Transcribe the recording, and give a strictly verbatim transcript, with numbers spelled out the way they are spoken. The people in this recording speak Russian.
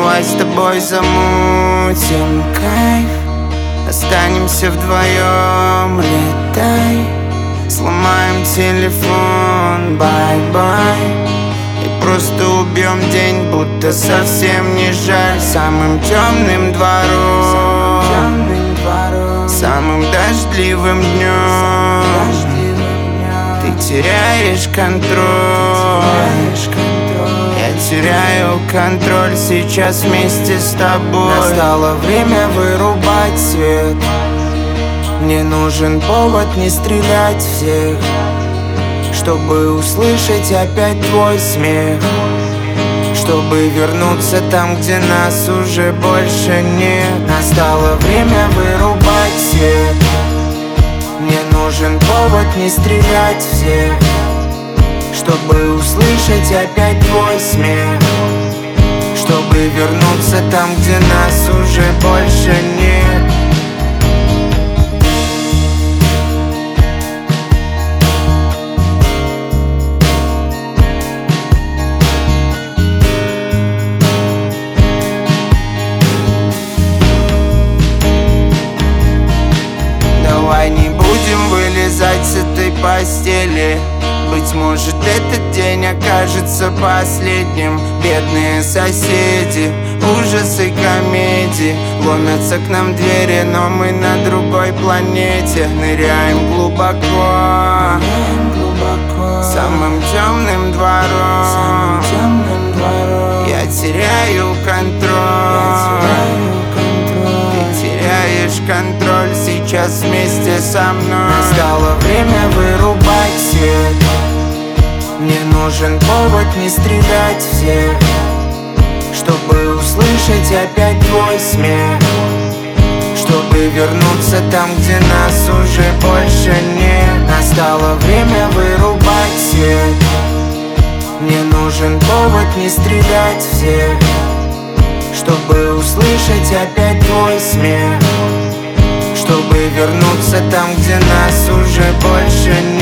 Давай с тобой замутим кайф, останемся вдвоем, летай. Сломаем телефон, бай-бай, и просто убьем день, будто совсем не жаль. Самым темным двором, самым дождливым днем ты теряешь контроль, я теряю контроль сейчас вместе с тобой. Настало время вырубать свет, мне нужен повод не стрелять всех, чтобы услышать опять твой смех, чтобы вернуться там, где нас уже больше нет. Настало время вырубать свет, мне нужен повод не стрелять всех, чтобы услышать опять твой смех, чтобы вернуться там, где нас уже больше нет. Давай не будем вылезать с этой постели, быть может, этот день окажется последним. Бедные соседи, ужасы комедии, ломятся к нам двери, но мы на другой планете. Ныряем глубоко, самым темным двором, я теряю контроль, ты теряешь контроль сейчас вместе со мной. Настало время вырубать свет, мне нужен повод не стрелять всех, чтобы услышать опять твой смех, чтобы вернуться там, где нас уже больше нет. Настало время вырубать свет, мне нужен повод не стрелять всех, чтобы услышать опять твой смех, чтобы вернуться там, где нас уже больше нет.